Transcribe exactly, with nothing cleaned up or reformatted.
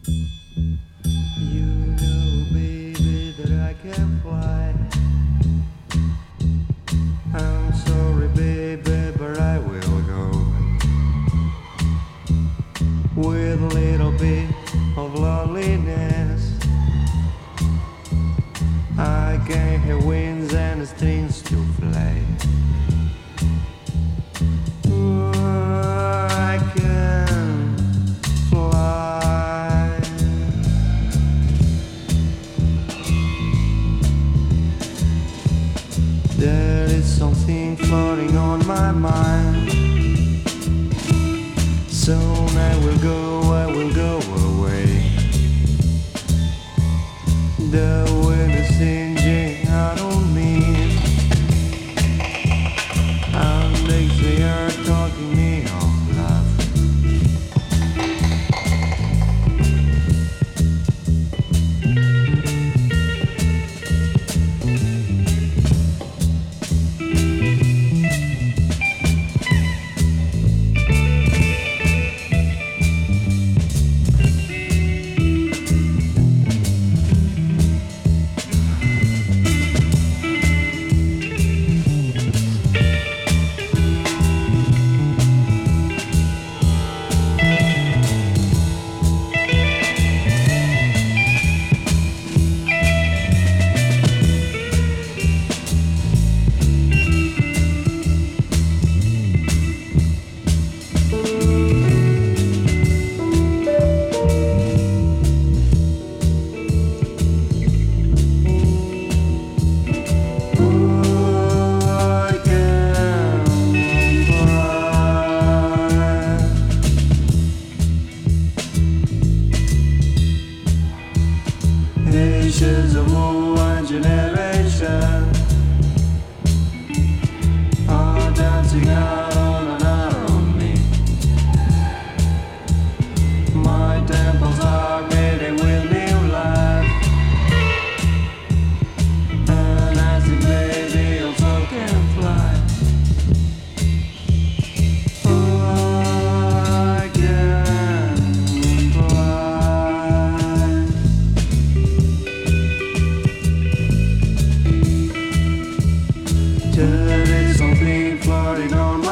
You know, baby, that I can fly. I'm sorry, baby, but I will go with a little bit of loneliness. I can hear winds and strings to play. Ooh, I can fly. There is something floating on my mind. Soon I will go, I will go away. The wind is singeing out on me, and they are talking me of love. Nations of more one generation are dancing out on and out on me. My temples are beating with new life, and as the baby also can fly. Oh, I can fly. There is something floating on my